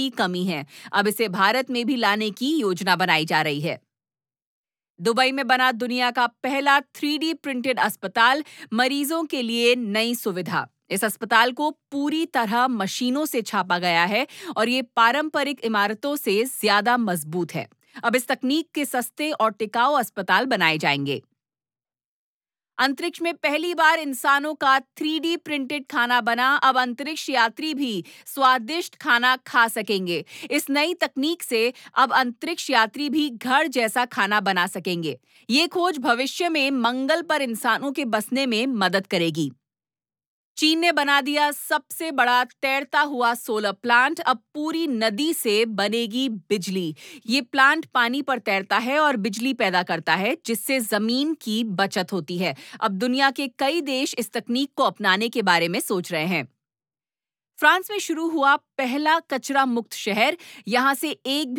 की कमी है। अब इसे भारत में भी लाने की योजना बनाई जा रही है। दुबई में बना दुनिया का पहला 3D प्रिंटेड अस्पताल, मरीजों के लिए नई सुविधा। इस अस्पताल को पूरी तरह मशीनों से छापा गया है और ये पारंपरिक इमारतों से ज्यादा मजबूत है। अब इस तकनीक के सस्ते और टिकाऊ अस्पताल बनाए जाएंगे। अंतरिक्ष में पहली बार इंसानों का 3D प्रिंटेड खाना बना। अब अंतरिक्ष यात्री भी स्वादिष्ट खाना खा सकेंगे। इस नई तकनीक से अब अंतरिक्ष यात्री भी घर जैसा खाना बना सकेंगे। ये खोज भविष्य में मंगल पर इंसानों के बसने में मदद करेगी। चीन ने बना दिया सबसे बड़ा तैरता हुआ सोलर प्लांट। अब पूरी नदी से बनेगी बिजली। ये प्लांट पानी पर तैरता है और बिजली पैदा करता है, जिससे जमीन की बचत होती है। अब दुनिया के कई देश इस तकनीक को अपनाने के बारे में सोच रहे हैं। फ्रांस में शुरू हुआ पहला कचरा मुक्त शहर। यहां से एक